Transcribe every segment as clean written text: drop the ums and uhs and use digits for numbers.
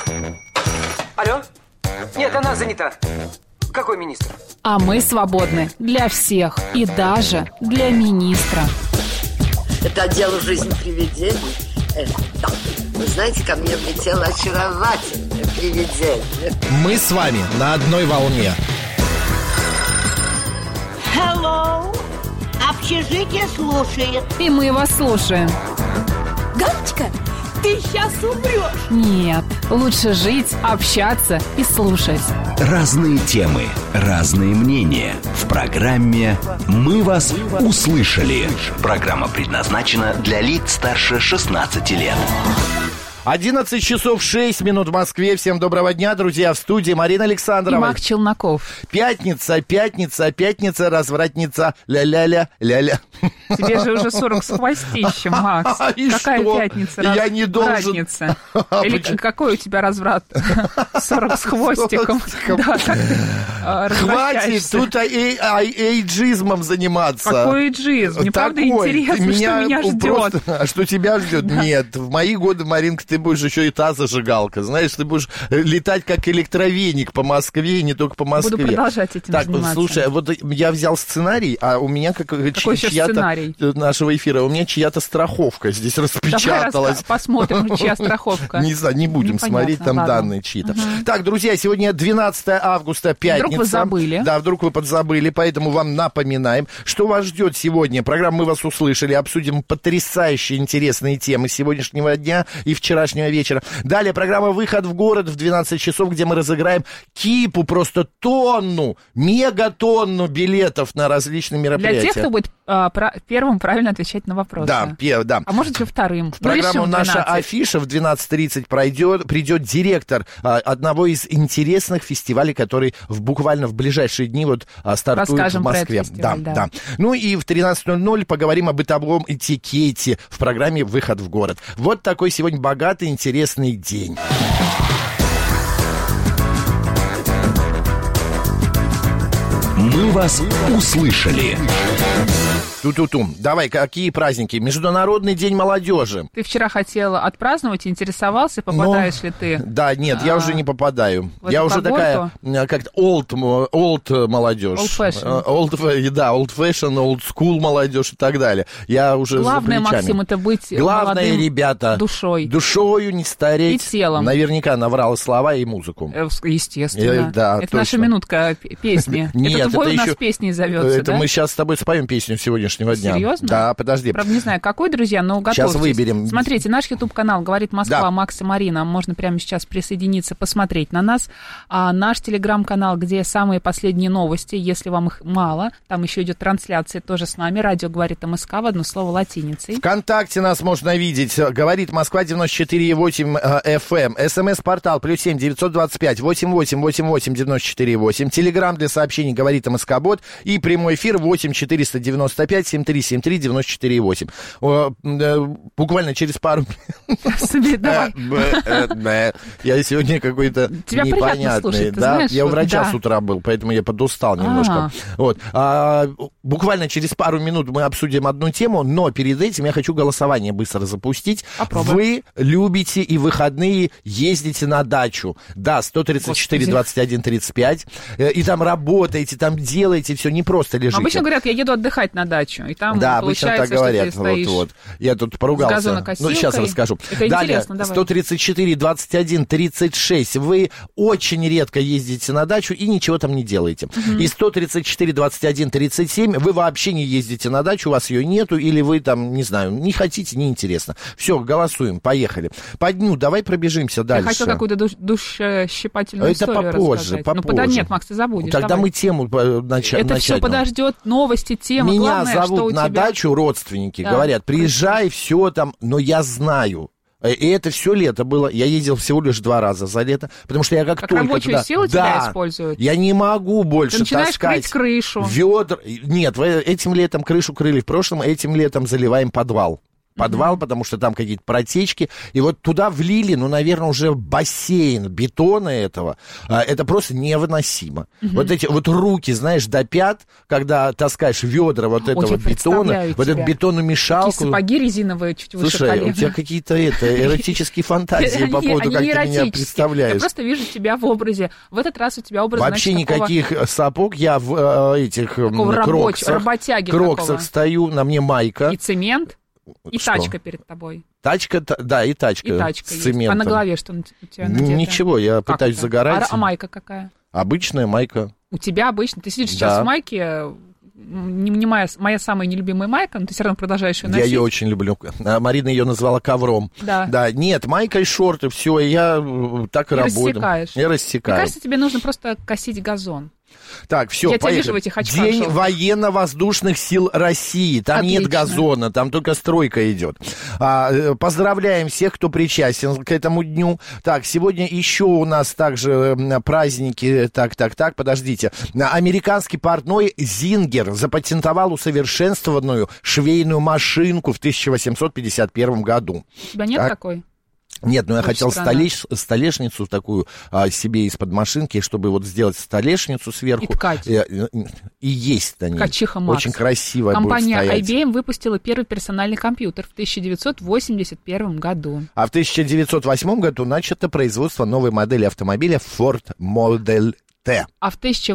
Алло? Нет, она занята. Какой министр? А мы свободны для всех и даже для министра. Это отдел «Жизнь привидений». Да. Вы знаете, ко мне влетело очаровательное привидение. Мы с вами на одной волне. Hello. Общежитие слушает. И мы вас слушаем. Галочка, ты сейчас умрешь. Нет, лучше жить, общаться и слушать. Разные темы, разные мнения. В программе «Мы вас услышали». Программа предназначена для лиц старше 16 лет. 11 часов 6 минут в Москве. Всем доброго дня, друзья. В студии Марина Александрова. И Мак Челноков. Пятница, развратница. Ля-ля-ля, ля-ля. Тебе же уже 40 с хвостищем, Макс. Какая что? пятница? Я не должен. Или какой у тебя разврат? 40 с хвостиком. Да, хватит тут эйджизмом заниматься. Какой эйджизм? Мне правда интересно, что меня ждет. А что тебя ждет? Нет, в мои годы, Маринка, ты будешь еще и та зажигалка. Знаешь, ты будешь летать как электровеник по Москве, и не только по Москве. Буду продолжать этим заниматься. Слушай, вот я взял сценарий, а у меня какой еще сценарий нашего эфира, у меня чья-то страховка здесь распечаталась. Давай посмотрим, чья страховка. Не знаю, не будем смотреть, там данные чьи-то. Так, друзья, сегодня 12 августа, пятница. Вдруг вы забыли. Да, вдруг вы подзабыли, поэтому вам напоминаем, что вас ждет сегодня. Программа «Мы вас услышали», обсудим потрясающие интересные темы сегодняшнего дня и вчерашнего вечера. Далее программа «Выход в город» в 12 часов, где мы разыграем кипу, просто тонну, мегатонну билетов на различные мероприятия. Для тех, кто будет первым правильно отвечать на вопросы. Да. А может, еще вторым. В программу «Наша афиша» в 12:30 придет директор одного из интересных фестивалей, который буквально в ближайшие дни стартует Расскажем в Москве. Про этот фестиваль, да. Ну и в 13:00 поговорим о бытовом этикете в программе «Выход в город». Вот такой сегодня богатый, интересный день. Мы вас услышали. Ту-ту-ту. Давай, какие праздники? Международный день молодежи. Ты вчера хотел отпраздновать, интересовался, попадаешь ли ты? Да, нет, я уже не попадаю. Я уже такая, как-то old молодежь. Old fashion. Old fashion, old school молодежь и так далее. Я уже Главное, за плечами. Максим, это быть Главное, ребята, душой. Душою не стареть. И телом. Наверняка наврала слова и музыку. Естественно. Да, это точно. наша минутка песни. Нет, это твой это у нас еще... песней зовется, Это мы сейчас с тобой споем песню сегодняшнего дня. Серьезно? Да, подожди. Правда, не знаю, какой, друзья, но готовьтесь. Сейчас выберем. Смотрите, наш YouTube-канал «Говорит Москва», да. Макс и Марина. Можно прямо сейчас присоединиться, посмотреть на нас. А наш Telegram-канал, где самые последние новости, если вам их мало. Там еще идет трансляция тоже с нами. Радио «Говорит МСК» в одно слово латиницей. ВКонтакте нас можно видеть. «Говорит Москва» 94,8 FM. СМС-портал +7 925 88 88 94,8. Телеграм для сообщений «Говорит МСК-бот». И прямой эфир 8 495 7373 94,8. Буквально через пару минут. Я сегодня какой-то непонятный. Я у врача с утра был, поэтому я подустал немножко. Буквально через пару минут мы обсудим одну тему, но перед этим я хочу голосование быстро запустить. Вы любите и выходные ездите на дачу. Да, 134 21 35. И там работаете, там делаете, все, не просто лежите. Обычно говорят, я еду отдыхать на дачу. И там да, обычно так говорят. Вот. Я тут поругался. Ну, сейчас расскажу. Это далее, интересно, давай. 134 21 36. Вы очень редко ездите на дачу и ничего там не делаете. И 134 21 37. Вы вообще не ездите на дачу, у вас ее нету, или вы там, не знаю, не хотите, неинтересно. Все, голосуем, поехали. По дню давай пробежимся дальше. Я хотел какую-то душещипательную историю рассказать. Попозже. Ну, нет, Макс, ты забудешь. Тогда давай. мы тему начать. Это все подождет, новости, темы. Меня главное, зовут что у на тебя... дачу родственники, да, говорят, приезжай, все там, но я знаю. И это все лето было. Я ездил всего лишь 2 раза за лето, потому что я как только рабочую туда... силу тебя используют? Я не могу больше таскать крыть крышу. ведра. Нет, этим летом крышу крыли, в прошлом этим летом заливаем подвал. подвал, потому что там какие-то протечки. И вот туда влили, ну, наверное, уже бассейн бетона этого. Это просто невыносимо. Вот эти вот руки, знаешь, до пят, когда таскаешь ведра вот этого бетона, вот эту бетономешалку. Такие сапоги резиновые чуть выше колена. Слушай, у тебя какие-то эротические фантазии по поводу, как ты меня представляешь. Я просто вижу тебя в образе. В этот раз у тебя образ, вообще никаких сапог. Я в этих кроксах стою, на мне майка. И цемент, и тачка перед тобой. Тачка, да, и тачка с цементом. А на голове что у тебя надето? Ничего, я пытаюсь загорать. А майка какая? Обычная майка. У тебя обычно? Ты сидишь сейчас в майке, не моя самая нелюбимая майка, но ты все равно продолжаешь ее носить. Я ее очень люблю. Марина ее назвала ковром. Да. Нет, майка и шорты, все, я так и работаю. Рассекаешь. Я рассекаю. Мне кажется, тебе нужно просто косить газон. Так, все, я поехали. Тебя вижу в этих очках. День военно-воздушных сил России. Там Отлично. Нет газона, там только стройка идет. Поздравляем всех, кто причастен к этому дню. Так, сегодня еще у нас также праздники. Так, подождите. Американский портной Зингер запатентовал усовершенствованную швейную машинку в 1851 году. У тебя нет такой? Нет, но я хотел столешницу такую себе из-под машинки, чтобы вот сделать столешницу сверху. И ткать. И есть на ней. Ткачиха Макс. Очень красиво Компания будет стоять. IBM выпустила первый персональный компьютер в 1981 году. А в 1908 году начато производство новой модели автомобиля Ford Model T. А в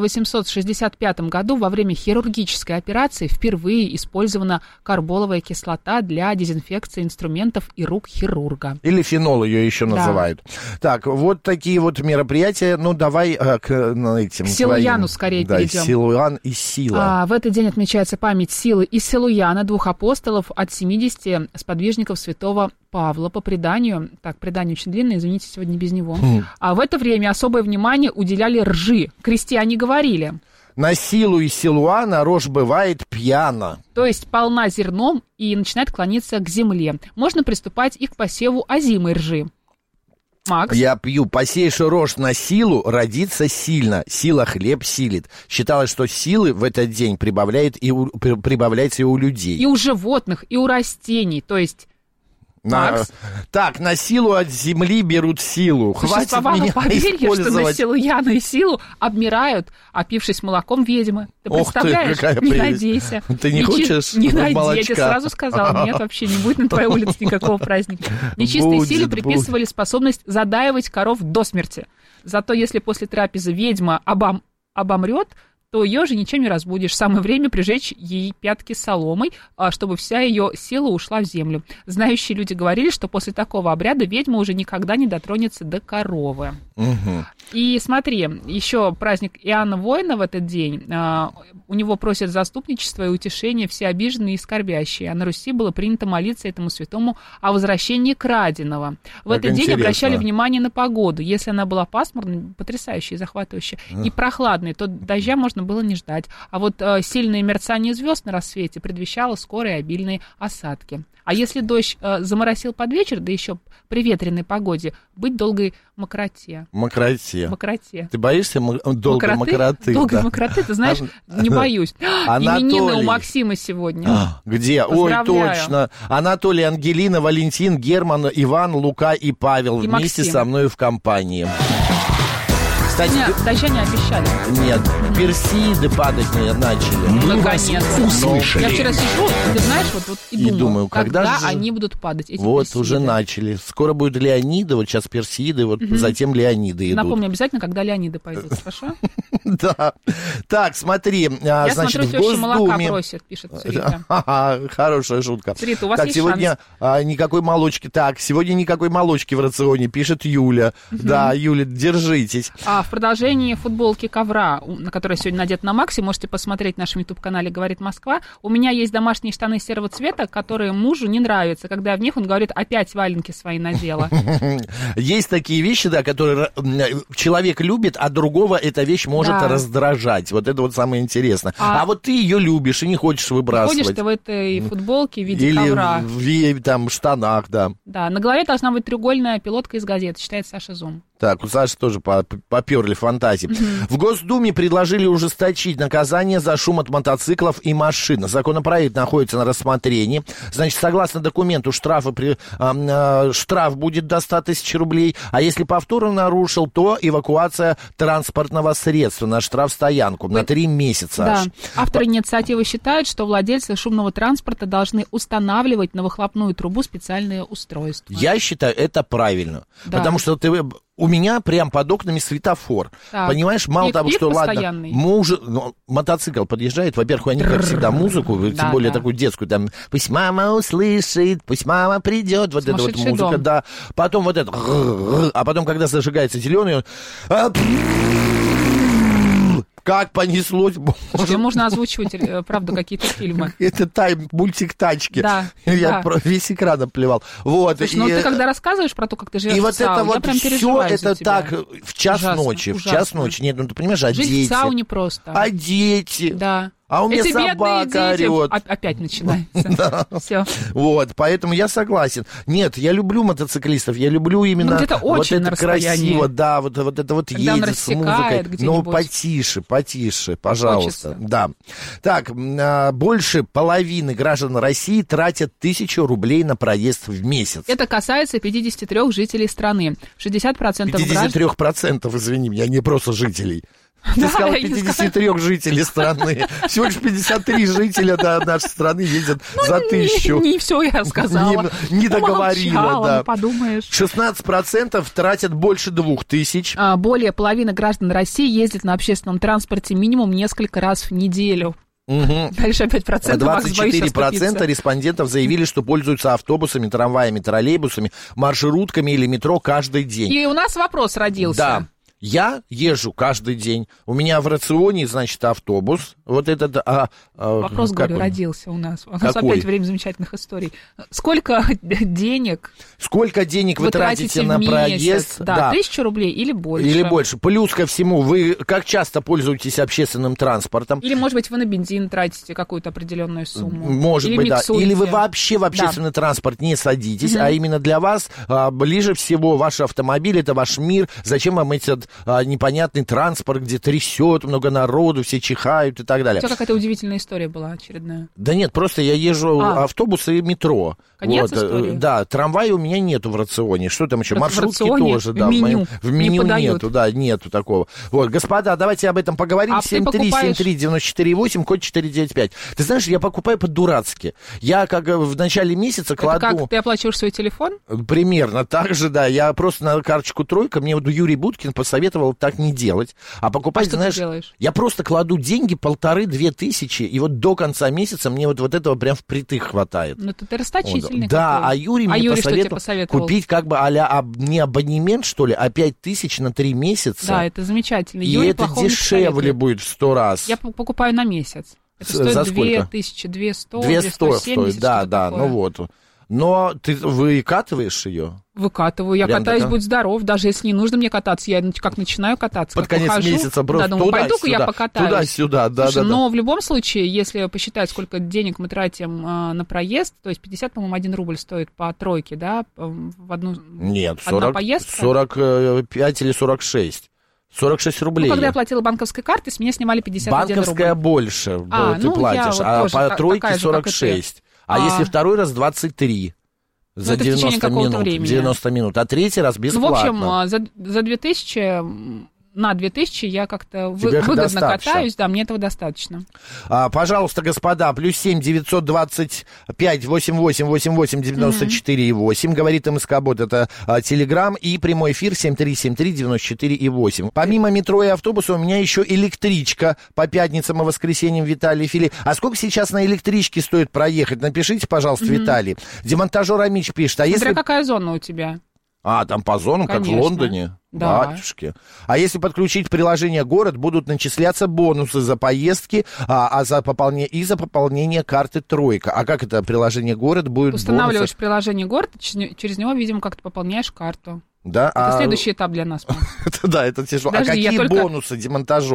1865 году во время хирургической операции впервые использована карболовая кислота для дезинфекции инструментов и рук хирурга. Или фенол ее еще называют. Так, вот такие вот мероприятия. Ну, давай к этим... К Силуяну скорее перейдем. Да, Силуян и Сила. В этот день отмечается память Силы и Силуяна, двух апостолов от 70 сподвижников святого Павла по преданию. Так, предание очень длинное, извините, сегодня без него. А в это время особое внимание уделяли ржи. Крестьяне говорили: на Силу и Силуана рожь бывает пьяна. То есть полна зерном и начинает клониться к земле. Можно приступать и к посеву озимой ржи. Макс? Я пью. Посеешь рожь на силу, родится сильно. Сила хлеб силит. Считалось, что силы в этот день прибавляется и у людей. И у животных, и у растений. То есть... Так, на силу от земли берут силу. Хватит меня поверье, что на Силуяна и Силу обмирают, опившись молоком ведьмы. Ты представляешь? Не надейся. Ты не хочешь Не надейся, сразу сказала. Нет, вообще не будет на твоей улице никакого праздника. Нечистой силе приписывали способность задаивать коров до смерти. Зато если после трапезы ведьма обомрет, то ее же ничем не разбудишь. Самое время прижечь ей пятки соломой, чтобы вся ее сила ушла в землю. Знающие люди говорили, что после такого обряда ведьма уже никогда не дотронется до коровы. Угу. И смотри, еще праздник Иоанна Воина в этот день. У него просят заступничество и утешение все обиженные и скорбящие. А на Руси было принято молиться этому святому о возвращении краденого. В этот день обращали внимание на погоду. Если она была пасмурной, потрясающей, захватывающей, и прохладной, то дождя можно было не ждать. А вот сильное мерцание звезд на рассвете предвещало скорые обильные осадки. А если дождь заморосил под вечер, да еще при ветреной погоде, быть долгой мокроте. Мокроте. Мокроте. Ты боишься долгой мокроты? Долгой мокроты, ты знаешь, не боюсь. Именины у Максима сегодня. Где? Ой, точно. Анатолий, Ангелина, Валентин, Герман, Иван, Лука и Павел и вместе со мной в компании. Кстати, дождя не обещали. Нет, персииды падать начали. Мы вас услышали. Я вчера сижу, ты знаешь, вот и думаю, когда же они будут падать, эти вот персииды. Уже начали. Скоро будет Леониды, вот сейчас персииды, вот затем Леониды идут. Напомню обязательно, когда Леониды пойдут, хорошо? Да. Так, смотри, я значит, смотрю, в Госдуме... молока просят, пишет Цурита. Хорошая шутка. Цурита, у вас есть сегодня никакой молочки. Так, сегодня никакой молочки в рационе, пишет Юля. Да, Юля, держитесь. В продолжении футболки ковра, на которой сегодня надета на Максе, можете посмотреть в нашем YouTube-канале «Говорит Москва». У меня есть домашние штаны серого цвета, которые мужу не нравятся. Когда в них он говорит: опять валенки свои надела. Есть такие вещи, да, которые человек любит, а другого эта вещь может раздражать. Вот это вот самое интересное. А вот ты ее любишь и не хочешь выбрасывать. Ходишь ты в этой футболке в виде ковра. Или в там штанах, да. Да, на голове должна быть треугольная пилотка из газеты, считает Саша Зум. Так, у Саши тоже поперли фантазии. В Госдуме предложили ужесточить наказание за шум от мотоциклов и машин. Законопроект находится на рассмотрении. Значит, согласно документу, штраф будет до 100 тысяч рублей, а если повторно нарушил, то эвакуация транспортного средства на штрафстоянку на 3 месяца. Да. Авторы инициативы считают, что владельцы шумного транспорта должны устанавливать на выхлопную трубу специальные устройства. Я считаю, это правильно. Да. Потому что у меня прям под окнами светофор. Так. Понимаешь, мало того, что ладно, мотоцикл подъезжает, во-первых, они как всегда музыку, тем более такую детскую, там, пусть мама услышит, пусть мама придет, вот эта вот музыка, да. Потом вот это, а потом, когда зажигается зеленый, как понеслось. Что можно озвучивать, правда, какие-то фильмы. Это мультик «Тачки». Да. Я весь экран оплевал. Вот. Слушай, ну ты когда рассказываешь про то, как ты живешь в САУ, я прям переживаю за тебя. Все это так в час ночи. В час ночи. Нет, ну ты понимаешь, а дети? Жить в САУ непросто. А дети? Да. А у меня собака орет. Опять начинается. Все. Вот, поэтому я согласен. Нет, я люблю мотоциклистов, я люблю именно вот это красиво, да, вот это вот ездить с музыкой. Но потише, пожалуйста. Да. Так, больше половины граждан России тратят 1000 рублей на проезд в месяц. Это касается 53 жителей страны. 60% 53%, извини меня, не просто жителей. Ты сказал 53 жителей страны. Всего лишь 53 жителя нашей страны ездят за 1000. Не все я сказала. Не договорила, да. Подумаешь. 16% тратят больше 2000. Более половины граждан России ездят на общественном транспорте минимум несколько раз в неделю. Дальше опять 24% респондентов заявили, что пользуются автобусами, трамваями, троллейбусами, маршрутками или метро каждый день. И у нас вопрос родился. Да. Я езжу каждый день. У меня в рационе, значит, автобус. Вот этот... Вопрос, говорю, родился у нас. У нас опять время замечательных историй. Сколько денег вы тратите на проезд? Да, 1000 рублей или больше. Или больше. Плюс ко всему, вы как часто пользуетесь общественным транспортом? Или, может быть, вы на бензин тратите какую-то определенную сумму. Может быть, да. Или вы вообще в общественный транспорт не садитесь, а именно для вас ближе всего ваш автомобиль, это ваш мир. Зачем вам этот непонятный транспорт, где трясет, много народу, все чихают и так далее. У тебя какая-то удивительная история была очередная. Да нет, просто я езжу автобус и метро. Конец истории? Да, трамвая у меня нету в рационе. Что там еще? Маршрутки тоже, да. В меню нету, да, нету такого. Вот, господа, давайте об этом поговорим. 7373948, код 495. Ты знаешь, я покупаю по-дурацки. Я как в начале месяца кладу... Это как, ты оплачиваешь свой телефон? Примерно так же, да. Я просто на карточку «Тройка», мне вот Юрий Буткин посоветовал так не делать, а покупать, что знаешь, ты делаешь? Я просто кладу деньги 1500-2000, и вот до конца месяца мне вот этого прям впритык хватает. Ну, ты расточительный. Да, какой. А Юрий мне посоветовал купить как бы не абонемент, что ли, а 5000 на 3 месяца. Да, это замечательно. И Юрий это дешевле будет в 100 раз. Я покупаю на месяц. Это стоит за сколько? 2200, 200 стоит, да, ну вот. Но ты выкатываешь ее? Выкатываю. Я прям катаюсь, будь здоров. Даже если не нужно мне кататься, я как начинаю кататься. Под конец месяца просто думаю, пойду-ка я покатаюсь. Туда-сюда, да. Слушай, но в любом случае, если посчитать, сколько денег мы тратим на проезд, то есть 50, по-моему, 1 рубль стоит по тройке, да, в одну... Нет, 45 или 46. 46 рублей. Ну, когда я платила банковской картой, с меня снимали 51 рубль. Банковская больше ты платишь, а по тройке 46. А если второй раз 23 за 90 минут, а третий раз бесплатно. Ну, в общем, за 2000, на 2000 я как-то выгодно катаюсь, да, мне этого достаточно. Пожалуйста, господа, +7 925 88 88 94 и 8, говорит МСК-бот, это Телеграм, и прямой эфир 7373 94 и 8. Помимо метро и автобуса у меня еще электричка по пятницам и воскресеньям, Виталий Фили. А сколько сейчас на электричке стоит проехать? Напишите, пожалуйста, Виталий. Демонтажер Амич пишет. Смотря какая зона у тебя. Там по зонам, конечно, как в Лондоне? Да. Батюшки. А если подключить приложение «Город», будут начисляться бонусы за поездки за пополнение карты «Тройка». А как это приложение «Город» будет? Устанавливаешь приложение «Город», через него, видимо, как ты пополняешь карту. Да? Это следующий этап для нас. Да, это тяжело. А какие бонусы, демонтажер?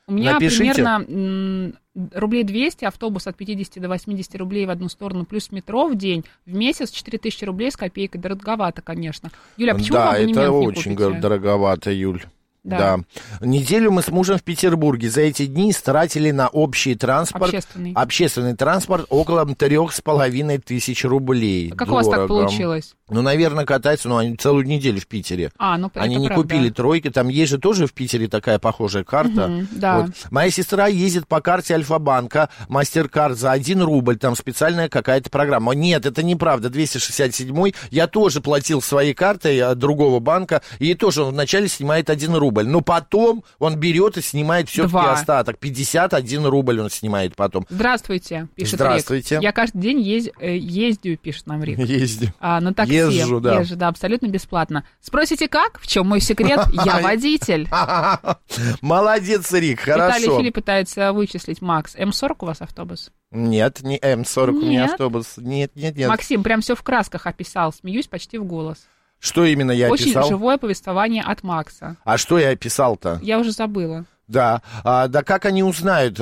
У меня Напишите. примерно рублей 200, автобус от 50 до 80 рублей в одну сторону, плюс метро в день, в месяц 4000 рублей с копейкой. Дороговато, конечно. Юля, а почему абонемент это не очень купите? дороговато, Юль. Да. Неделю мы с мужем в Петербурге. За эти дни истратили на общий транспорт, общественный транспорт около 3500 рублей. Как у вас так получилось? Ну, наверное, катаются, они целую неделю в Питере. Они не купили тройки, там есть же тоже в Питере такая похожая карта. Да. Вот. Моя сестра ездит по карте Альфа-банка, Мастеркард за 1 рубль, там специальная какая-то программа. Нет, это неправда, 267-й. Я тоже платил своей картой другого банка, и тоже он вначале снимает 1 рубль. Но потом он берет и снимает все-таки остаток. 51 рубль он снимает потом. Здравствуйте, пишет Здравствуйте. Рик. Я каждый день ездю, пишет нам Рик. Ездю. На такси. Езжу, да, абсолютно бесплатно. Спросите, как? В чем мой секрет? Я водитель. Молодец, Рик, хорошо. Виталий Филипп пытается вычислить, Макс. М40 у вас автобус? Нет, не М40, не автобус. Нет. Максим, прям все в красках описал. Смеюсь почти в голос. Что именно я описал? Очень живое повествование от Макса. А что я описал-то? Я уже забыла. Да, да как они узнают?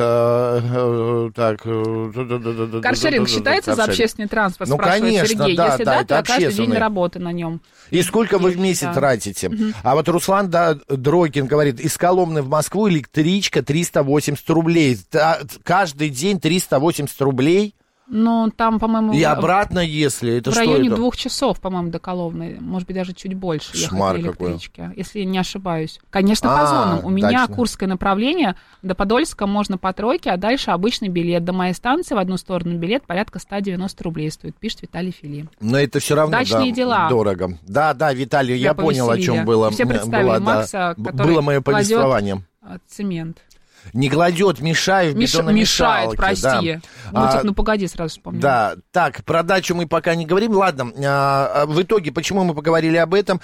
Каршеринг считается за общественный транспорт, спрашивает конечно, Сергей. Да, Если да, то каждый день работы на нем. И сколько вы в месяц тратите? А вот Руслан Дройкин говорит, из Коломны в Москву электричка 380 рублей. Каждый день 380 рублей? Ну, там, по-моему... И обратно, если... Это в районе это? 2 часов, по-моему, до Коломны. Может быть, даже чуть больше ехать электрички, если не ошибаюсь. Конечно, по зонам. У меня Курское направление. До Подольска можно по тройке, а дальше обычный билет. До моей станции в одну сторону билет порядка 190 рублей стоит, пишет Виталий Филипп. Но это все равно дела. Дорого. Да, Виталий, я понял, о чем было. Все представили Макса, который было мое повествование. Цемент. Не кладет, мешает в бетономешалке. Мешает, прости. Да. Погоди, сразу вспомнил. Да, так, про дачу мы пока не говорим. Ладно, в итоге, почему мы поговорили об этом?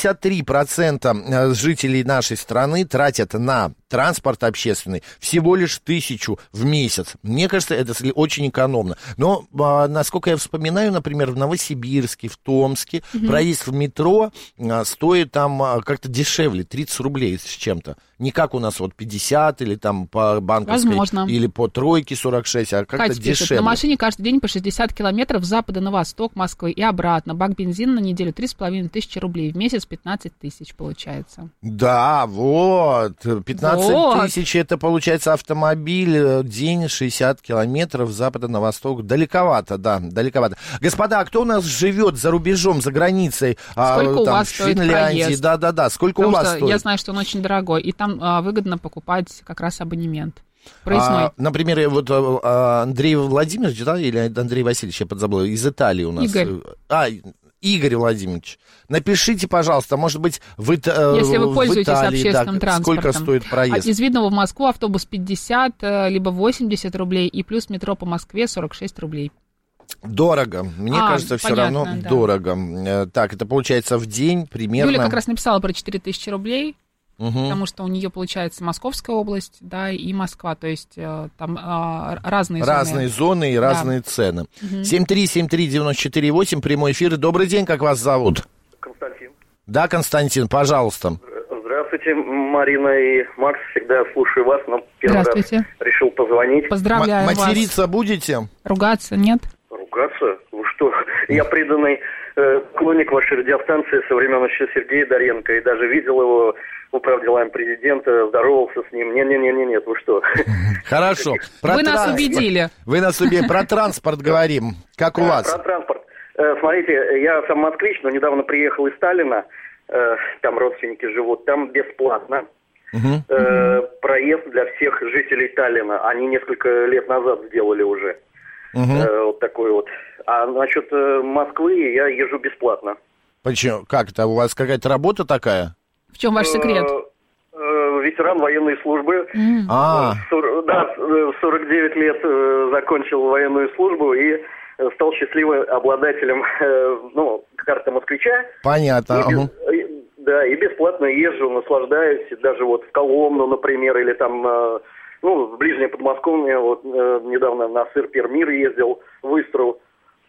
53% жителей нашей страны тратят на транспорт общественный всего лишь 1000 в месяц. Мне кажется, это очень экономно. Но, насколько я вспоминаю, например, в Новосибирске, в Томске проезд в метро стоит там как-то дешевле, 30 рублей с чем-то. Не как у нас вот 50 или там по банковской, или по тройке 46, а как-то Катя дешевле. Пишет, на машине каждый день по 60 километров с запада на восток Москвы и обратно. Бак бензина на неделю 3500 рублей. В месяц 15 тысяч получается. Да, вот. 15 тысяч это получается автомобиль, день 60 километров с запада на восток. Далековато, да, далековато. Господа, а кто у нас живет за рубежом, за границей? Сколько у вас в Финляндии? стоит проезд? Да. Сколько у вас стоит? Я знаю, что он очень дорогой. И там выгодно покупать как раз абонемент. Например, вот Андрей Владимирович, да, или Андрей Васильевич, я подзабыл, из Италии у нас. Игорь Владимирович, напишите, пожалуйста, может быть, если вы пользуетесь Италии, общественным транспортом. Сколько стоит проезд? Из Видного в Москву автобус 50, либо 80 рублей, и плюс метро по Москве 46 рублей. Дорого. Мне кажется, все равно дорого. Так, это получается в день примерно... Юля как раз написала про 4000 рублей. Потому что у нее получается Московская область, да, и Москва, то есть там разные зоны. Разные зоны и разные цены. 7373948, прямой эфир. Добрый день, как вас зовут? Константин. Да, Константин, пожалуйста. Здравствуйте, Марина и Макс, всегда слушаю вас, но первый раз решил позвонить. Поздравляю вас. Материться будете? Ругаться, нет? Ругаться? Вы что? Я преданный поклонник вашей радиостанции со времен еще Сергея Доренко, и даже видел его... Управ делами президента, здоровался с ним. Нет, вы что? Хорошо. Вы нас убедили. Про транспорт говорим. Как у вас? Про транспорт. Смотрите, я сам москвич, но недавно приехал из Сталина. Там родственники живут. Там бесплатно. Проезд для всех жителей Таллина. Они несколько лет назад сделали уже. Вот такой вот. А насчет Москвы я езжу бесплатно. Почему? Как это? У вас какая-то работа такая? В чем ваш секрет? Ветеран военной службы. Да, в 49 лет закончил военную службу и стал счастливым обладателем карты москвича. Понятно. И бесплатно езжу, наслаждаюсь. Даже вот в Коломну, например, или там, в ближнее Подмосковье. Вот недавно на сыр Пермир ездил, в Истру.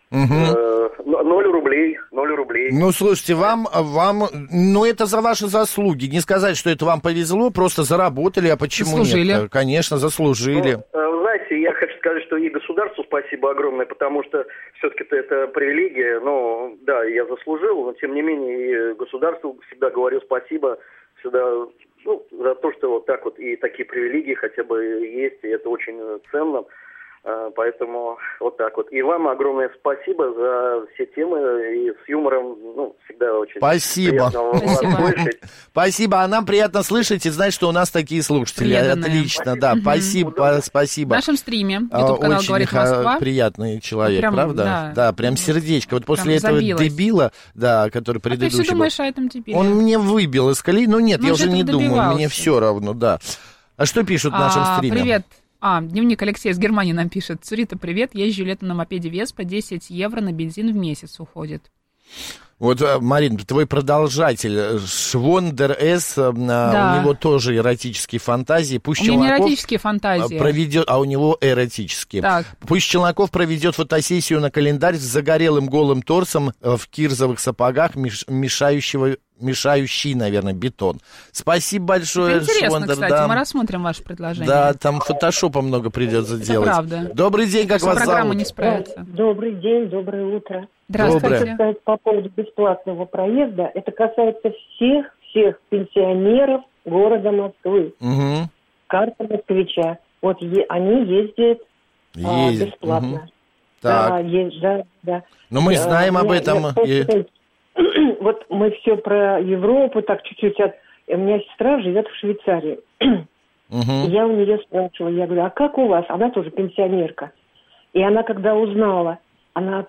0 рублей. Ну, слушайте, вам, ну, это за ваши заслуги. Не сказать, что это вам повезло, просто заработали, а почему нет? Конечно, заслужили. Ну, знаете, я хочу сказать, что и государству спасибо огромное, потому что все-таки это привилегия. Ну, да, я заслужил, но тем не менее и государству всегда говорю спасибо, всегда, ну, за то, что вот так вот и такие привилегии хотя бы есть, и это очень ценно. Поэтому вот так вот. И вам огромное спасибо за все темы, и с юмором, ну, всегда очень приятно вас слышать. Спасибо, а нам приятно слышать и знать, что у нас такие слушатели. Отлично, да, спасибо. В нашем стриме, YouTube-канал «Говорит Москва». Очень приятный человек, правда? Да, прям сердечко. Вот после этого дебила, да, который предыдущий был. А ты все думаешь о этом дебиле? Он мне выбил из колеи, но нет, я уже не думаю, мне все равно, да. А что пишут в нашем стриме? Привет. Дневник Алексей из Германии нам пишет. Цурита, привет, езжу летом на мопеде Веспа, 10 евро на бензин в месяц уходит. Вот, Марин, твой продолжатель Швондер С, у него тоже эротические фантазии. Пусть у меня не эротические фантазии. Проведет, а у него эротические. Так. Пусть Челноков проведет фотосессию на календарь с загорелым голым торсом в кирзовых сапогах, мешающий, наверное, бетон. Спасибо большое, это интересно, Швондер. Кстати, да. Мы рассмотрим ваше предложение. Да, там фотошопа много придется делать. Правда. Добрый день, как вас зовут? Не справится. Добрый день, доброе утро. Здравствуйте. Хочу сказать по поводу бесплатного проезда. Это касается всех пенсионеров города Москвы. Угу. Карта москвича. Вот они ездят бесплатно. Угу. Так. Да. Но мы знаем об этом. Вот мы все про Европу, так чуть-чуть. У меня сестра живет в Швейцарии. Угу. Я у нее спрашивала, я говорю, а как у вас? Она тоже пенсионерка. И она, когда узнала, она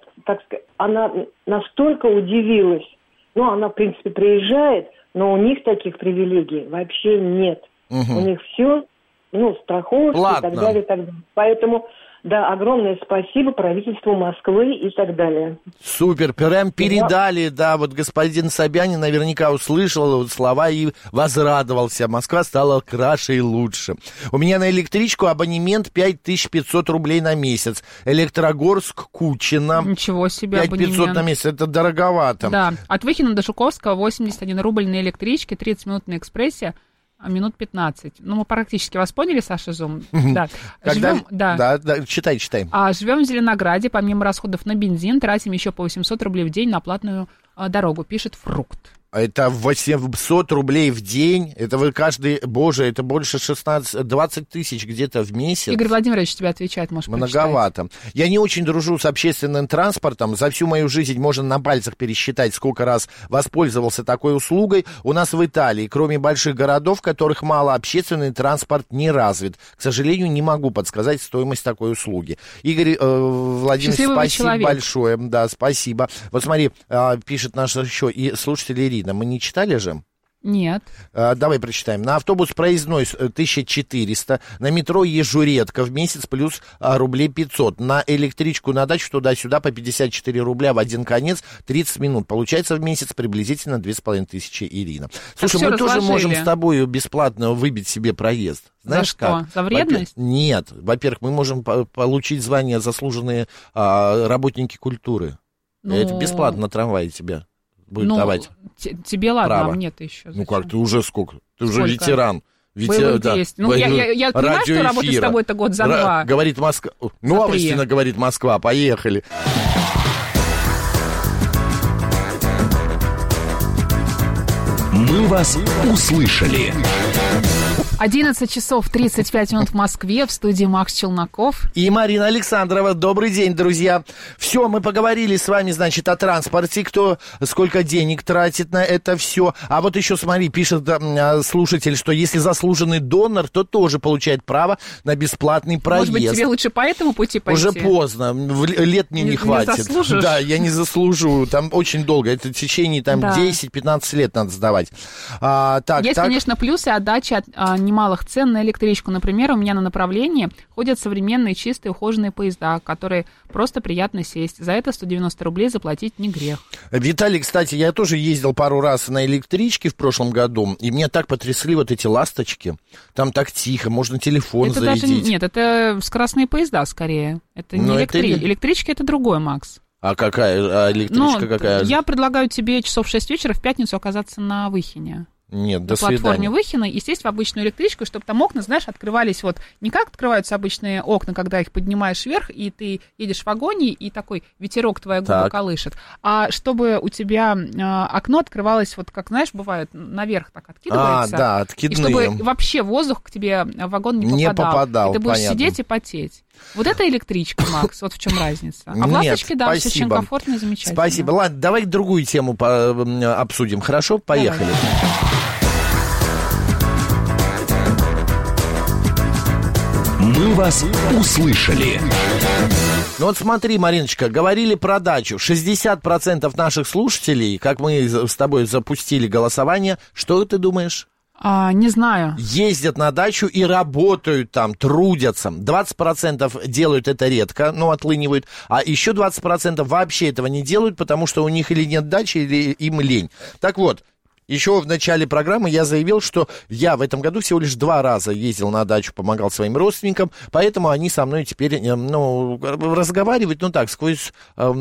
настолько удивилась. Ну, она, в принципе, приезжает, но у них таких привилегий вообще нет. Угу. У них все, страховки и так далее, и так далее. Поэтому... Да, огромное спасибо правительству Москвы и так далее. Супер, прям передали, да, вот господин Собянин наверняка услышал слова и возрадовался. Москва стала краше и лучше. У меня на электричку абонемент 5500 рублей на месяц. Электрогорск, Кучино. Ничего себе 5500 абонемент. на месяц, это дороговато. Да, от Выхина до Жуковского 81 рубль на электричке, 30 минут на экспрессе. Минут 15. Ну, мы практически вас поняли, Саша Зум. Да. Да, читай. Живем в Зеленограде, помимо расходов на бензин, тратим еще по 800 рублей в день на платную дорогу, пишет Фрукт. Это 800 рублей в день, это вы каждый, боже, это больше 20 тысяч где-то в месяц. Игорь Владимирович тебе отвечает, может, многовато. Прочитать. Я не очень дружу с общественным транспортом, за всю мою жизнь можно на пальцах пересчитать, сколько раз воспользовался такой услугой. У нас в Италии, кроме больших городов, в которых мало, общественный транспорт не развит. К сожалению, не могу подсказать стоимость такой услуги. Игорь Владимирович, спасибо большое. Да, спасибо. Вот смотри, пишет наш еще и слушатель Ирина. Мы не читали же? Нет. Давай прочитаем. На автобус проездной 1400, на метро Ежуретка в месяц плюс рублей 500. На электричку на дачу туда-сюда по 54 рубля в один конец 30 минут. Получается в месяц приблизительно 2500, Ирина. Слушай, мы тоже можем с тобой бесплатно выбить себе проезд. Знаешь, за что? Как? За вредность? Нет. Во-первых, мы можем получить звание заслуженные работники культуры. Это бесплатно на трамвае тебя будет давать. Тебе ладно, право. А мне-то еще. Зачем? Ты уже сколько? Ты уже ветеран. Да. Ну, я понимаю, что работать с тобой это год за два. Говорит Москва. Новости на «Говорит Москва». Поехали. Мы вас услышали. 11 часов 35 минут в Москве, в студии Макс Челноков. И Марина Александрова. Добрый день, друзья. Все, мы поговорили с вами, значит, о транспорте, кто сколько денег тратит на это все. А вот еще, смотри, пишет слушатель, что если заслуженный донор, то тоже получает право на бесплатный проезд. Может быть, тебе лучше по этому пути пойти? Уже поздно, лет мне не хватит. Не заслужишь? Да, я не заслужу, там очень долго, это в течение 10-15 лет надо сдавать. Есть, конечно, плюсы отдачи от немалых цен на электричку. Например, у меня на направлении ходят современные, чистые, ухоженные поезда, которые просто приятно сесть. За это 190 рублей заплатить не грех. Виталий, кстати, я тоже ездил пару раз на электричке в прошлом году, и меня так потрясли вот эти ласточки. Там так тихо, можно телефон зарядить. Нет, это скоростные поезда скорее. Это не электрички, это другой, Макс. А какая? Электричка какая? Я предлагаю тебе часов в 6 вечера в пятницу оказаться на Выхине. Нет, до свидания. На платформе свидания. Выхина и сесть в обычную электричку, чтобы там окна, знаешь, открывались вот не как открываются обычные окна, когда их поднимаешь вверх, и ты едешь в вагоне, и такой ветерок твоя губа колышет, а чтобы у тебя окно открывалось, вот как, знаешь, бывает, наверх так откидывается. Да, откидные. И чтобы вообще воздух к тебе в вагон не попадал. И ты будешь сидеть и потеть. Вот это электричка, Макс, вот в чем разница. А в «Ласточке», да, все очень комфортно и замечательно. Спасибо. Ладно, давай другую тему обсудим. Хорошо? Поехали. Мы вас услышали. Ну вот смотри, Мариночка, говорили про дачу. 60% наших слушателей, как мы с тобой запустили голосование, что ты думаешь? Не знаю. Ездят на дачу и работают там, трудятся. 20% делают это редко, отлынивают. А еще 20% вообще этого не делают, потому что у них или нет дачи, или им лень. Так вот, еще в начале программы я заявил, что я в этом году всего лишь 2 раза ездил на дачу, помогал своим родственникам, поэтому они со мной теперь, разговаривают, сквозь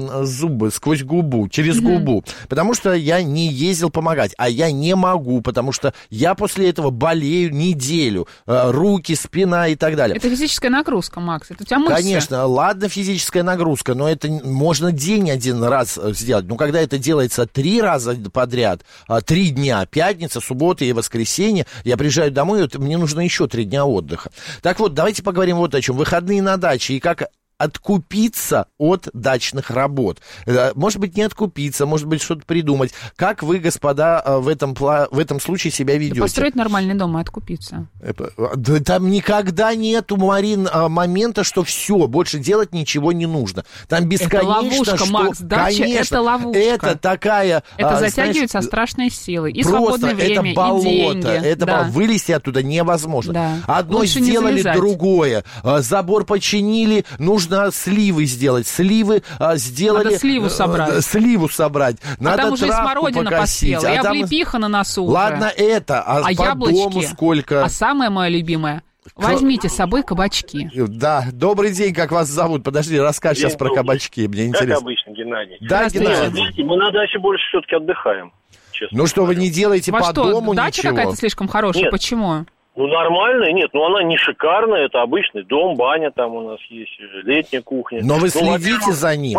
зубы, сквозь губу, через губу, потому что я не ездил помогать, а я не могу, потому что я после этого болею неделю, руки, спина и так далее. Это физическая нагрузка, Макс, это у тебя мышцы. Конечно, ладно, физическая нагрузка, но это можно день один раз сделать, но когда это делается 3 раза подряд, 3 дня, пятница, суббота и воскресенье, я приезжаю домой, мне нужно еще 3 дня отдыха. Так вот, давайте поговорим вот о чем. Выходные на даче и как откупиться от дачных работ. Может быть, не откупиться, может быть, что-то придумать. Как вы, господа, в этом случае себя ведете? Построить нормальный дом и откупиться. Да, там никогда нету, Марин, момента, что все, больше делать ничего не нужно. Там бесконечно... Это ловушка, Макс, дача — это ловушка. Это такая... Это затягивает со страшной силой. И свободное время, это болото, и деньги. Это вылезти оттуда невозможно. Да. Одно лучше сделали, другое. Забор починили, нужно сливы сделать. Сливы сделали... Надо сливу собрать. Сливу собрать. Надо там уже и смородина покосить. поспела, и облепиха на носу. Ладно, это. А по яблочки? Дому сколько? А самое мое любимое. Возьмите с собой кабачки. Да, добрый день, как вас зовут? Подожди, расскажи сейчас про кабачки, мне интересно. Как обычно, Геннадий. Да, Геннадий. Мы на даче больше все-таки отдыхаем. Ну что, вы не делаете по дому ничего? Дача какая-то слишком хорошая, Нет. Почему? Нормальная, нет, она не шикарная, это обычный дом, баня там у нас есть, летняя кухня. Но вы следите за ним?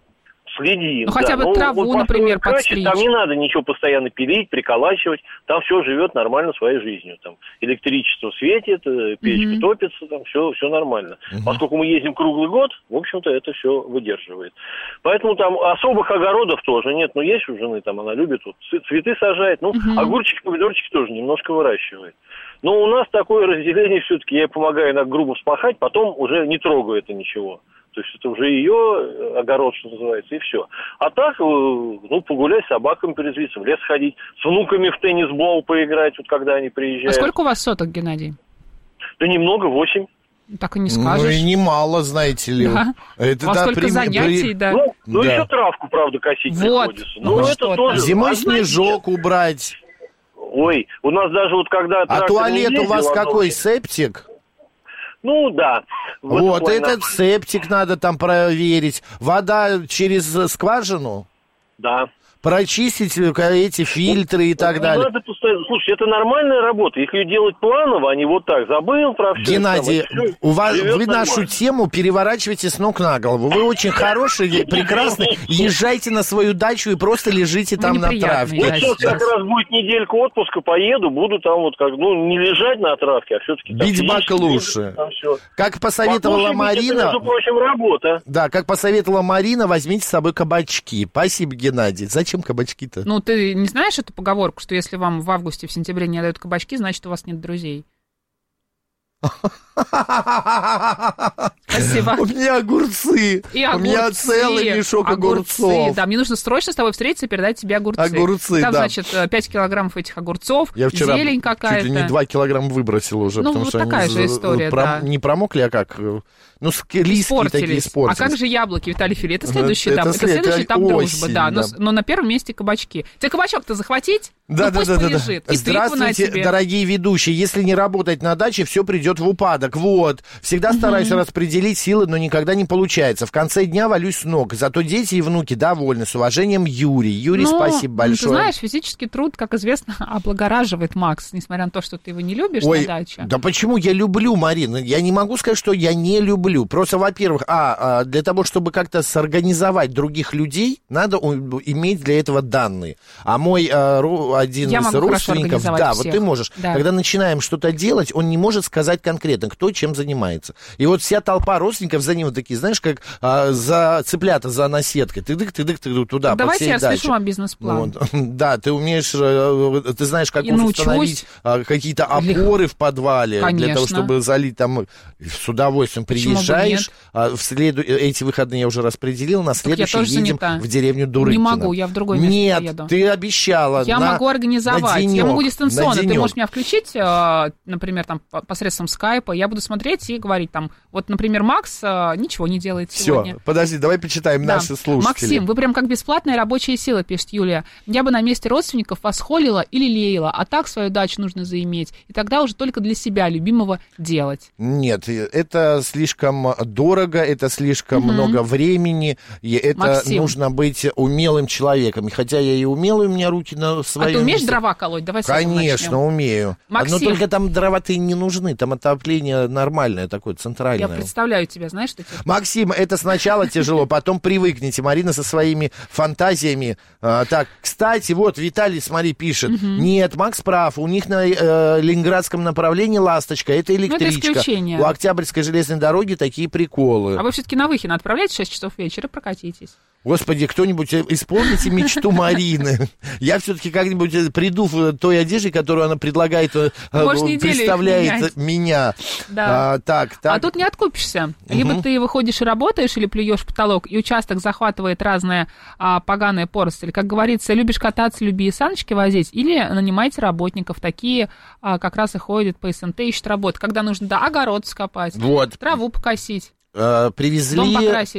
Следим, хотя бы траву, например, подстричь. Там не надо ничего постоянно пилить, приколачивать, там все живет нормально своей жизнью. Там электричество светит, печка топится, там все нормально. Поскольку мы ездим круглый год, в общем-то, это все выдерживает. Поэтому там особых огородов тоже нет, есть у жены, там она любит цветы сажает, огурчики, помидорчики тоже немножко выращивает. Но у нас такое разделение все-таки, я ей помогаю иногда грубо вспахать, потом уже не трогаю это ничего. То есть это уже ее огород, что называется, и все. А так, погулять с собаками, порезвиться, в лес ходить, с внуками в теннисбол поиграть, когда они приезжают. А сколько у вас соток, Геннадий? Да немного, 8. Так и не скажешь. И немало, знаете ли. Да. Это, во сколько занятий, да. Да. Еще травку, правда, косить приходится. Это тоже. Зимой снежок убрать. Ой, у нас даже когда... А туалет у вас какой, септик? Да. Вот, этот септик надо там проверить. Вода через скважину? Да. Прочистить эти фильтры и так далее. Надо постоянно. Слушай, это нормальная работа. Если ее делать планово, а не вот так. Забыл про все. Геннадий, вы нашу тему переворачиваете с ног на голову. Вы очень хороший, прекрасный. Езжайте на свою дачу и просто лежите там на травке. Сейчас как раз будет неделька отпуска, поеду, буду там не лежать на травке, а все-таки... Бить баклуши. Как посоветовала Марина... Между прочим, работа. Да, как посоветовала Марина, возьмите с собой кабачки. Спасибо, Геннадий. Зачем кабачки-то? Ты не знаешь эту поговорку, что если вам в августе, в сентябре не дают кабачки, значит, у вас нет друзей? Спасибо. У меня огурцы. У меня целый мешок огурцов. Да, мне нужно срочно с тобой встретиться и передать тебе огурцы. Огурцы, там, да. значит, 5 килограммов этих огурцов, я вчера зелень какая-то. чуть ли не 2 килограмма выбросил уже, потому что такая они же история, да. не промокли, а как... листья такие испортились. А как же яблоки, Виталий Фили? Это следующий этап. Это следующий этап дружбы, да. Но на первом месте кабачки. Тебе кабачок-то захватить? Да. Пусть полежит. И здравствуйте, дорогие ведущие. Если не работать на даче, все придет идет в упадок. Вот. Всегда стараюсь распределить силы, но никогда не получается. В конце дня валюсь с ног. Зато дети и внуки довольны. С уважением, Юрий. Юрий, спасибо большое. Ты знаешь, физический труд, как известно, облагораживает, Макс, несмотря на то, что ты его не любишь на даче. Да почему я люблю, Марина? Я не могу сказать, что я не люблю. Просто, во-первых, для того, чтобы как-то сорганизовать других людей, надо иметь для этого данные. А мой один из родственников, да, всех. Вот ты можешь. Да. Когда начинаем что-то делать, он не может сказать конкретно, кто чем занимается. И вот вся толпа родственников за ним такие, знаешь, как за цыплята за наседкой. Ты туда, давайте по всей я даче. Слышу вам бизнес-план. Вот. Да, ты умеешь, ты знаешь, как установить какие-то опоры в подвале. Конечно. Для того, чтобы залить там, с удовольствием приезжаешь. Эти выходные я уже распределил, на следующий едем в деревню Дурыкино. Не могу, я в другой место поеду. Нет, ты обещала. Я могу организовать. Я могу дистанционно. Ты можешь меня включить, например, там, посредством скайпа, я буду смотреть и говорить там, вот, например, Макс ничего не делает сегодня. Все, подожди, давай почитаем наши слушатели. Максим, вы прям как бесплатная рабочая сила, пишет Юлия. Я бы на месте родственников вас холила или леяла, а так свою дачу нужно заиметь. И тогда уже только для себя, любимого, делать. Нет, это слишком дорого, это слишком много времени, и это Максим. Нужно быть умелым человеком. И хотя я и умелый, у меня руки на своем... А ты умеешь дрова колоть? Давай с этого начнем. Конечно, умею. Максим. Но только там дрова-то и не нужны, там отопление нормальное такое, центральное. Я представляю тебя, знаешь, что тебе... Максим, это сначала тяжело, потом привыкните. Марина со своими фантазиями. Так, кстати, вот Виталий, смотри, пишет. Нет, Макс прав, у них на ленинградском направлении «Ласточка», это электричка. Это исключение. У Октябрьской железной дороги такие приколы. А вы все-таки на Выхино отправляетесь в 6 часов вечера, прокатитесь. Господи, кто-нибудь исполните мечту Марины. Я все-таки как-нибудь приду в той одежде, которую она предлагает, представляет меня. Да. Так. А тут не откупишься. Либо ты выходишь и работаешь, или плюешь в потолок, и участок захватывает разная поганая поросль. Как говорится, любишь кататься, люби и саночки возить, или нанимайте работников. Такие как раз и ходят по СНТ, ищут работу. Когда нужно, огород скопать, траву покосить. Привезли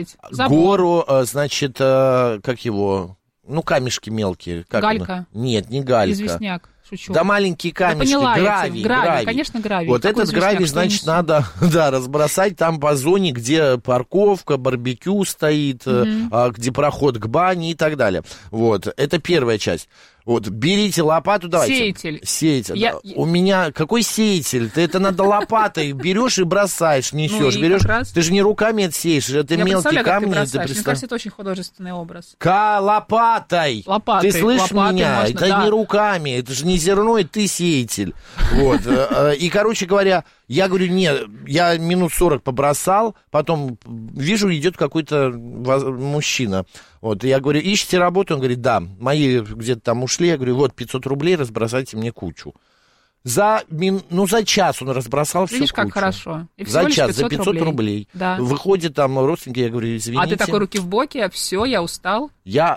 гору, значит, как его, камешки мелкие. Галька? Нет, не галька. Известняк, шучу. Да маленькие камешки, гравий. Конечно, гравий. Вот какой этот гравий, значит, надо разбросать там по зоне, где парковка, барбекю стоит, где проход к бане и так далее. Вот, это первая часть. Вот, берите лопату, давайте. Сеятель. У меня какой сеятель? Ты это надо лопатой берешь и бросаешь, несешь. Ты же не руками это сеешь, это мелкие камни. Мне кажется, это очень художественный образ. Лопатой. Ты слышишь меня? Это не руками, это же не зерно, и ты сеятель. Вот. И, короче говоря, я говорю, нет, я минут 40 побросал, потом вижу, идет какой-то мужчина. Вот, я говорю, ищете работу? Он говорит, да, мои где-то там ушли. Я говорю, вот 500 рублей, разбросайте мне кучу. За час он разбросал всю кучу. Видишь, как хорошо. И за час, за 500 рублей. Да. Выходит там родственники, я говорю, извините. А ты такой руки в боки, все, я устал. Я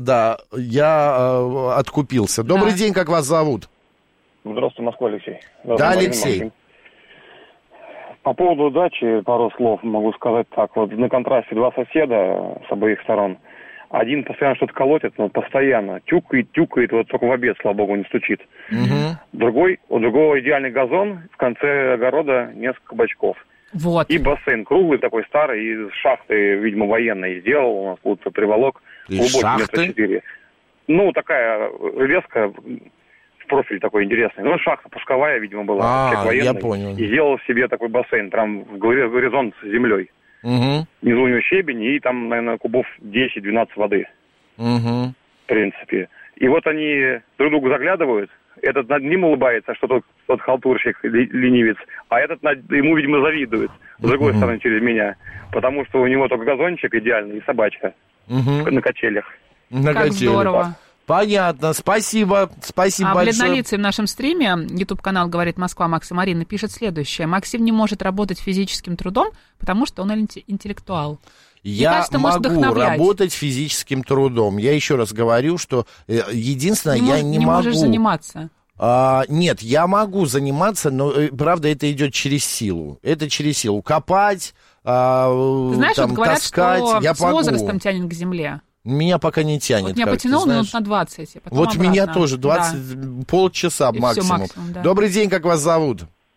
откупился. Добрый день, как вас зовут? Здравствуйте, Москва, Алексей. Да, Алексей. По поводу дачи пару слов могу сказать так. Вот на контрасте два соседа с обоих сторон. Один постоянно что-то колотит, но постоянно тюкает, вот только в обед, слава богу, не стучит. У другого идеальный газон, в конце огорода несколько бочков. Вот. И бассейн круглый такой старый, из шахты, видимо, военной сделал, у нас тут приволок. Глубокий, метра 4. Такая резко... профиль такой интересный. Шахта пусковая, видимо, была. Я понял. И сделал себе такой бассейн, прям в горизонт с землей. Внизу у него щебень, и там, наверное, кубов 10-12 воды. В принципе. И вот они друг другу заглядывают. Этот над ним улыбается, что тот халтурщик, ленивец. А этот ему, видимо, завидует. С другой стороны, через меня. Потому что у него только газончик идеальный и собачка. На качелях. Как здорово. Понятно, спасибо большое. Бледнолицый в нашем стриме, YouTube-канал «Говорит Москва», Макс и Марина, пишет следующее. Максим не может работать физическим трудом, потому что он интеллектуал. Я могу работать физическим трудом. Я еще раз говорю, что единственное, я не могу... можешь заниматься. Нет, я могу заниматься, но, правда, это идет через силу. Это через силу. Копать, знаешь, там, вот говорят, таскать, что я с возрастом тянет к земле. Меня пока не тянет. Вот меня потянуло минут на 20. Вот обратно. Меня тоже, 20, полчаса максимум. Максимум, да. Добрый день, как вас зовут?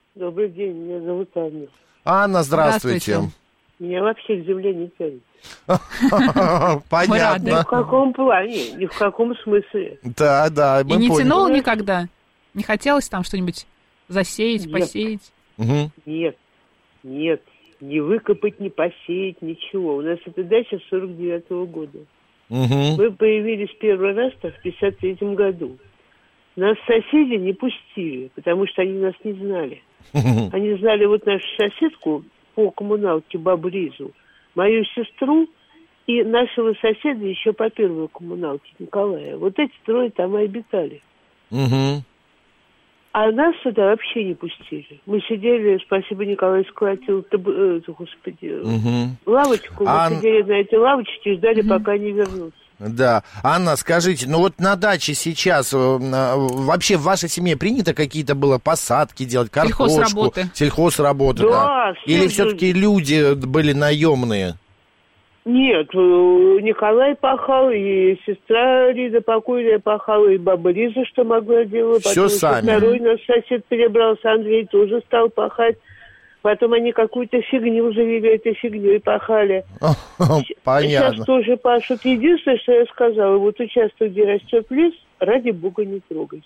Добрый день, меня зовут Анна. Анна, здравствуйте. Меня вообще к земле не тянет. Понятно. Ни в каком плане, ни в каком смысле. Да, да, мы поняли. И не тянул никогда? Не хотелось там что-нибудь засеять, посеять? Нет, не выкопать, не посеять, ничего. У нас эта дача с 49-го года. Мы появились первый раз в 53-м году. Нас соседи не пустили, потому что они нас не знали. Они знали вот нашу соседку по коммуналке бабу Лизу, мою сестру и нашего соседа еще по первой коммуналке Николая. Вот эти трое там и обитали. А нас сюда вообще не пустили. Мы сидели, спасибо, Николай сколотил лавочку. Мы сидели на этой лавочке и ждали, пока не вернутся. Да. Анна, скажите, ну вот на даче сейчас вообще в вашей семье принято какие-то было посадки делать, картошку? Сельхозработы, да. Или все-таки люди были наемные? Нет, Николай пахал, и сестра Лиза покойная пахала, и баба Лиза что могла делать. Все сами. Второй наш сосед перебрался, Андрей тоже стал пахать. Потом они какую-то фигню завели, этой фигней пахали. Понятно. Сейчас тоже пашут. Единственное, что я сказала, вот участок, где растет лес, ради бога не трогайте.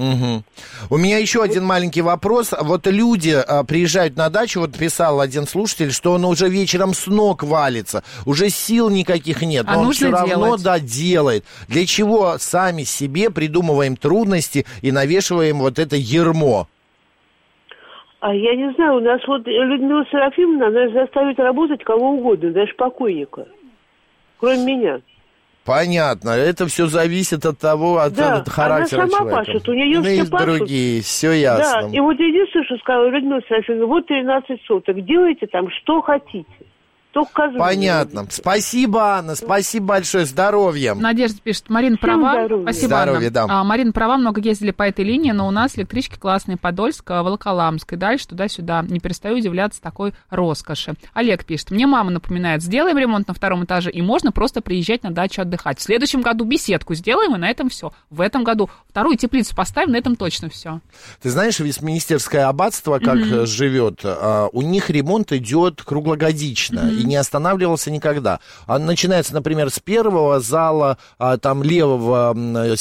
У меня еще один маленький вопрос. Вот люди приезжают на дачу, вот писал один слушатель, что он уже вечером с ног валится, уже сил никаких нет, но он все равно делает. Для чего сами себе придумываем трудности и навешиваем вот это ярмо? А я не знаю, у нас вот Людмила Серафимовна, она заставит работать кого угодно, даже покойника, кроме меня. Понятно, это все зависит от того, от характера она сама человека. Пашет, у нее все пашут. Другие, все ясно. Да, и вот единственное, что сказала Людмила Серафимовна, вот 13 соток, делайте там что хотите. Понятно. Спасибо, Анна, спасибо большое, здоровья. Надежда пишет, Марина права. Спасибо, здоровья, Анна. Да. Марина права, много ездили по этой линии, но у нас электрички классные, Подольск, Волоколамск, и дальше туда-сюда. Не перестаю удивляться такой роскоши. Олег пишет, мне мама напоминает, сделаем ремонт на 2-м этаже, и можно просто приезжать на дачу отдыхать. В следующем году беседку сделаем, и на этом все. В этом году 2-ю теплицу поставим, на этом точно все. Ты знаешь, Вестминстерское аббатство, как живет, у них ремонт идет круглогодично. И не останавливался никогда. Он начинается, например, с первого зала, там левого,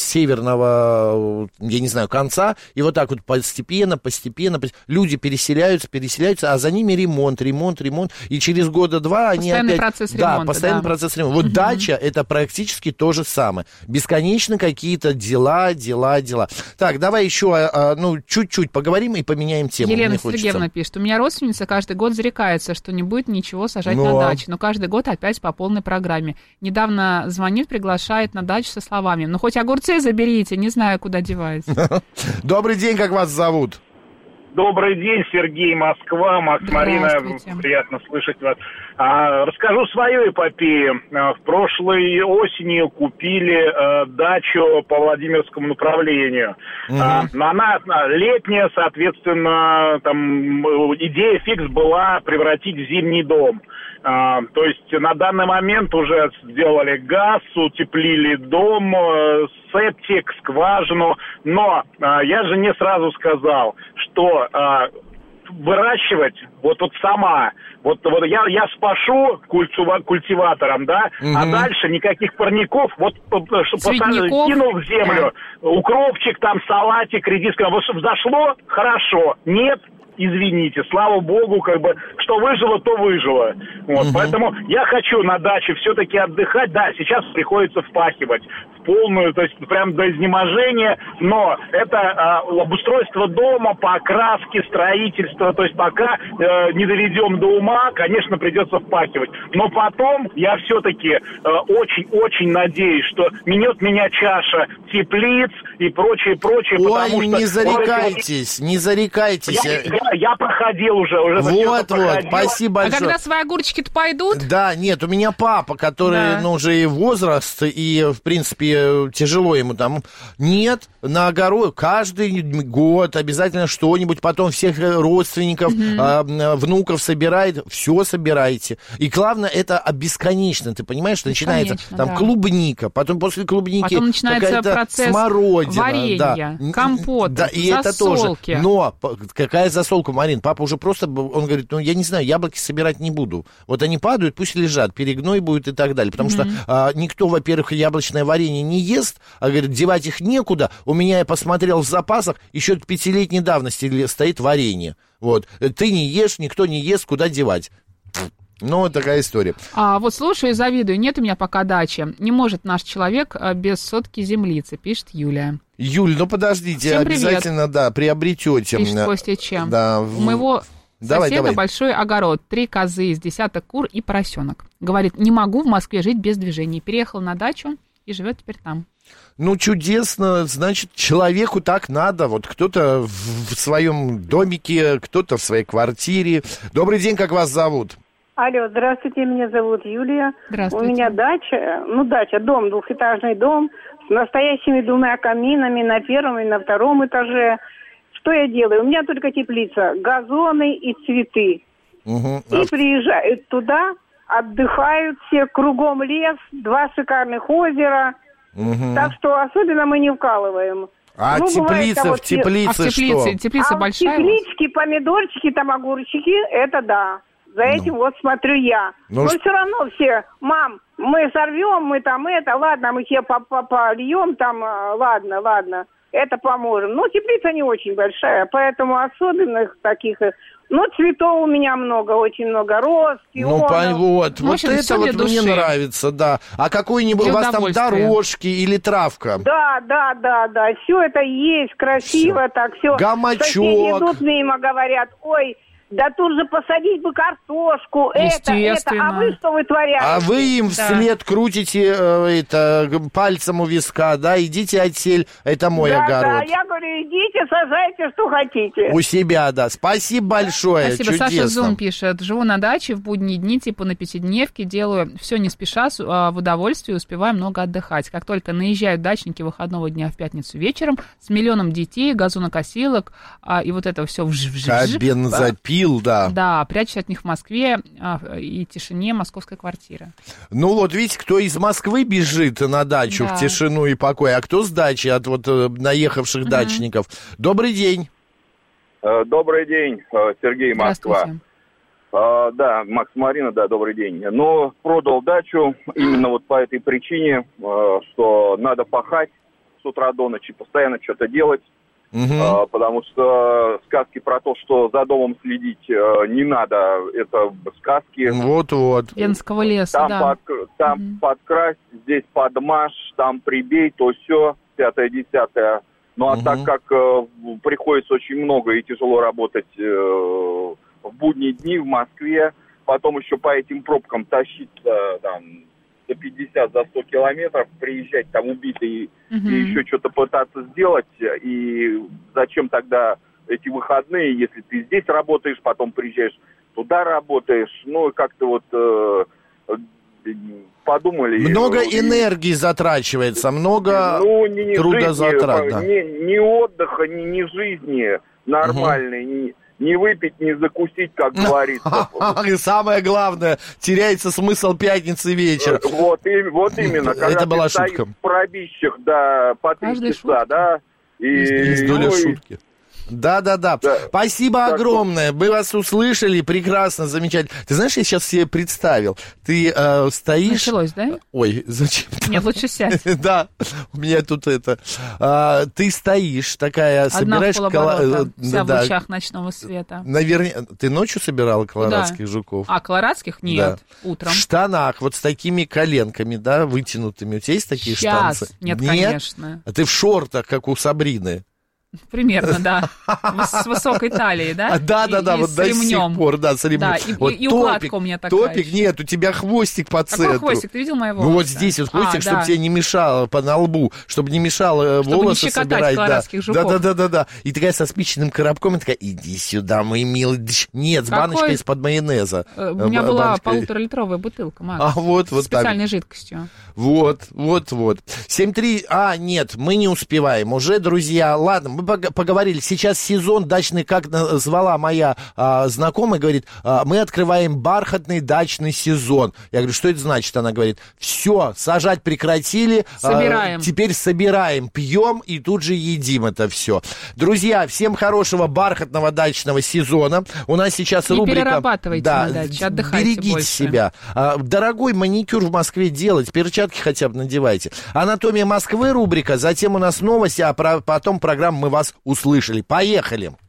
северного, я не знаю, конца, и вот так вот постепенно, люди переселяются, а за ними ремонт, и через года-два они постоянный опять... процесс ремонта, постоянный процесс ремонта. Вот дача, это практически то же самое. Бесконечно какие-то дела. Так, давай еще, чуть-чуть поговорим и поменяем тему. Елена Сергеевна пишет, у меня родственница каждый год зарекается, что не будет ничего сажать на даче, но каждый год опять по полной программе. Недавно звонит, приглашает на дачу со словами, ну хоть огурцы заберите, не знаю, куда девать. Добрый день, как вас зовут? Добрый день, Сергей, Москва. Макс, Марина, приятно слышать вас. Расскажу свою эпопею. В прошлой осенью купили дачу по Владимирскому направлению. Она летняя, соответственно, там идея фикс была превратить в зимний дом. То есть на данный момент уже сделали газ, утеплили дом, септик, скважину, но я жене сразу сказал, что выращивать вот сама, вот я спашу культиватором, да, а дальше никаких парников, кинул в землю, укропчик, там, салатик, редиска, взошло, хорошо, нет, извините, слава богу, что выжило, то выжило. Поэтому я хочу на даче все-таки отдыхать. Да, сейчас приходится впахивать в полную, то есть прям до изнеможения, но это обустройство дома, покраски, строительство, то есть пока не доведем до ума, конечно, придется впахивать. Но потом я все-таки очень-очень надеюсь, что минет меня чаша теплиц и прочее, ой, потому что... не зарекайтесь. Я проходил уже спасибо большое. А когда свои огурчики-то пойдут? Да, нет, у меня папа, который, уже и возраст, и, в принципе, тяжело ему там. Нет, на огород каждый год обязательно что-нибудь, потом всех родственников, внуков собирает, все собираете. И главное, это бесконечно, ты понимаешь, начинается там клубника, потом после клубники потом начинается процесс смородина, варенья, компота, и это тоже. Но какая засолка? толку, Марин? Папа уже просто, он говорит, я не знаю, яблоки собирать не буду. Вот они падают, пусть лежат, перегной будет и так далее. Потому что никто, во-первых, яблочное варенье не ест, а говорит, девать их некуда. У меня, я посмотрел в запасах, еще 5-летней давности стоит варенье. Вот. Ты не ешь, никто не ест, куда девать? Ну, вот такая история. Вот слушаю и завидую. Нет у меня пока дачи. Не может наш человек без сотки землицы, пишет Юлия. Юль, ну подождите, всем обязательно, да, приобретете. Пишет Костя Чем. Да. У моего соседа большой огород, 3 козы, из десяток кур и поросенок. Говорит, не могу в Москве жить без движения. Переехал на дачу и живет теперь там. Ну, чудесно, значит, человеку так надо. Вот кто-то в своем домике, кто-то в своей квартире. Добрый день, как вас зовут? Алло, здравствуйте, меня зовут Юлия. Здравствуйте. У меня дача, дом, двухэтажный дом с настоящими 2 каминами на первом и на втором этаже. Что я делаю? У меня только теплица, газоны и цветы. И приезжают туда, отдыхают все, кругом лес, 2 шикарных озера. Так что особенно мы не вкалываем. А теплица, в теплице что? Теплица большая? Теплички, помидорчики, там огурчики, это да. За этим вот смотрю я. Но все равно все, мам, мы сорвем, мы там ладно, мы тебе польем там, ладно, это поможем. Но теплица не очень большая, поэтому особенных таких... Ну, цветов у меня много, очень много роз, пионов. Вот это вот мне нравится, да. А какой-нибудь у вас там дорожки или травка? Да, все это есть, красиво всё. Так, все. Гамачок. Соседи идут мимо, говорят, ой, да тут же посадить бы картошку, это, а вы что вытворяете? А вы им вслед крутите пальцем у виска, да, идите отсель, это мой огород. Да, я говорю, идите, сажайте, что хотите. У себя, да, спасибо большое, спасибо. Чудесно. Саша Зум пишет, живу на даче в будние дни, типа на 5-дневке, делаю все не спеша, в удовольствие, успеваю много отдыхать. Как только наезжают дачники выходного дня в пятницу вечером, с миллионом детей, газонокосилок, и вот это все вжж-вжж. Бензопил. Да. Да, прячусь от них в Москве и тишине московской квартиры. Ну вот, видите, кто из Москвы бежит на дачу в тишину и покой, а кто с дачи от вот наехавших дачников. Добрый день. Добрый день, Сергей, Москва. Да, Макс, Марина, да, добрый день. Но продал дачу именно вот по этой причине, что надо пахать с утра до ночи, постоянно что-то делать. Потому что сказки про то, что за домом следить не надо, это сказки. Вот-вот. Венского леса, там там подкрасть, здесь подмажь, там прибей, то все, 5-10. Ну а так как приходится очень много и тяжело работать в будние дни в Москве, потом еще по этим пробкам тащиться там за 50, за 100 километров, приезжать там убитый и еще что-то пытаться сделать. И зачем тогда эти выходные, если ты здесь работаешь, потом приезжаешь туда работаешь, ну, как-то вот подумали. Много энергии затрачивается, много трудозатрат. Ни отдыха, ни жизни нормальной, не выпить, не закусить, как говорится. И самое главное, теряется смысл пятницы вечера. Вот именно. Это была шутка. В пробищах, да, по 3 часа, да. Есть доля шутки. Да. Спасибо огромное. Мы вас услышали. Прекрасно, замечательно. Ты знаешь, я сейчас себе представил. Ты стоишь... Началось, да? Ой, зачем? Нет, лучше сядь. Да, у меня тут это... Ты стоишь такая, собираешь... Вся в лучах ночного света. Наверное, ты ночью собирала колорадских жуков? А, колорадских? Нет, утром. В штанах, вот с такими коленками, да, вытянутыми. У тебя есть такие штанцы? Нет, конечно. А ты в шортах, как у Сабрины? Примерно, да. С высокой талией, да? Да, вот до сих пор, да, с ремнем. Да, и укладка у меня такая. Топик, нет, у тебя хвостик по центру. Какой хвостик? Ты видел мои волосы? Ну, вот здесь вот хвостик, чтобы тебе не мешало на лбу, чтобы не мешало волосы собирать. Колорадских жуков. Да. И такая со спичечным коробком, и такая, иди сюда, мой милый. Нет, с баночкой из-под майонеза. У меня была 1,5-литровая бутылка, Макс. А вот с специальной жидкостью. Вот. 7-3... нет, мы не успеваем уже, друзья. Ладно, мы поговорили. Сейчас сезон дачный, как назвала моя знакомая, говорит, мы открываем бархатный дачный сезон. Я говорю, что это значит? Она говорит, все, сажать прекратили. Собираем. Теперь собираем, пьем и тут же едим это все. Друзья, всем хорошего бархатного дачного сезона. У нас сейчас рубрика... Не перерабатывайте на даче, отдыхайте берегите больше. себя. Дорогой маникюр в Москве делать, перчатки хотя бы надевайте. Анатомия Москвы рубрика, затем у нас новости, а потом программа «Мы вас услышали». Поехали!